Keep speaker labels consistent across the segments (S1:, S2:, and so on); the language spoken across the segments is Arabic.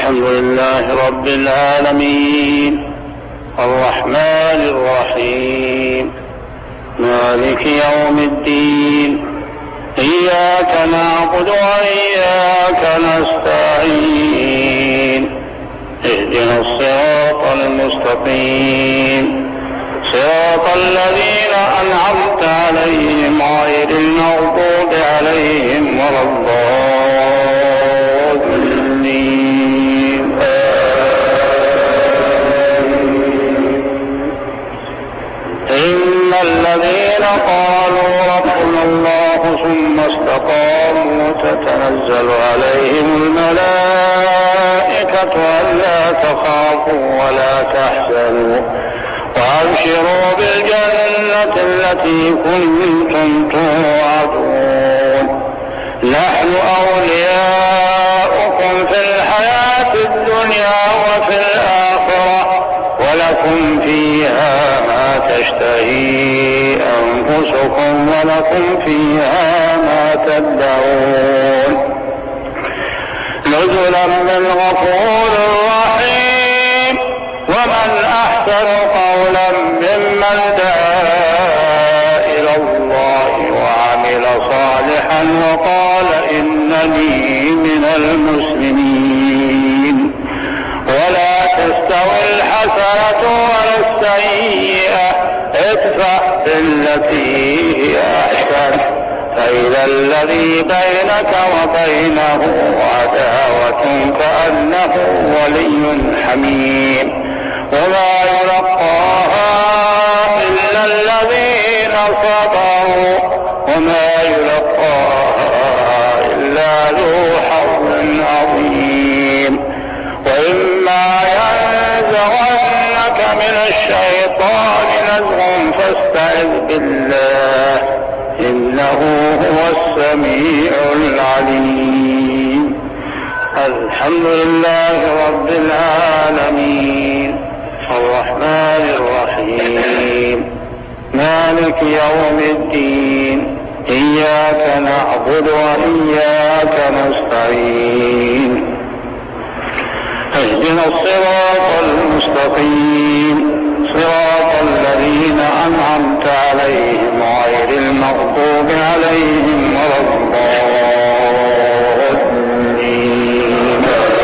S1: الحمد لله رب العالمين الرحمن الرحيم مالك يوم الدين إياك نعبد وإياك نستعين اهدنا الصراط المستقيم صراط الذين أنعمت عليهم غير المغضوب عليهم ولا الضالين إن الذين قالوا ربنا الله ثم استقاموا تتنزل عليهم الملائكة ألا تخافوا ولا تحزنوا وأبشروا بالجنة التي كنتم توعدون نحن أولياؤكم في الحياة الدنيا وفي الآخرة ولكم فيها ما تشتهي أنفسكم ولكم فيها ما تدعون نزلا من غفور رحيم ومن أحسن قولا ممن دعا إلى الله وعمل صالحا وقال إنني من المسلمين ولا تستوي الحسنة ولا السيئة ادفع بالتي هي أحسن فإذا الذي بينك وبينه عداوة كأنه ولي حميم وما يلقاها إلا الذين صبروا وما يلقاها إلا ذو حظ عظيم وإما ينزغنك من الشيطان نزغ فاستعذ بالله إنه هو السميع العليم الحمد لله رب العالمين الرحمن الرحيم مالك يوم الدين إياك نعبد وإياك نستعين اهدنا الصراط المستقيم صراط الذين أنعمت عليهم غير المغضوب عليهم ولا الضالين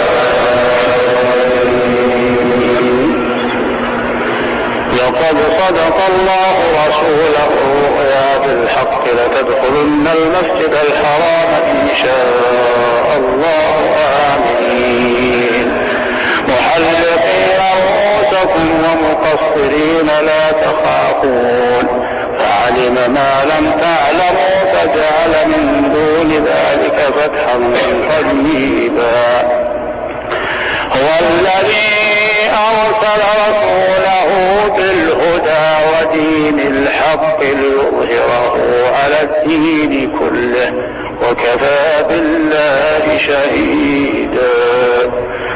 S1: لقد صدق الله رسوله الرؤيا بالحق لتدخلن المسجد الحرام إن شاء الله آمنين محلقين رؤوسكم ومقصرين لا تخافون فعلم ما لم تعلموا فجعل من دون ذلك فتحا قريبا هو الذي أرسل رسوله بالهدى ودين الحق ليظهره على الدين كله وكفى بالله شهيدا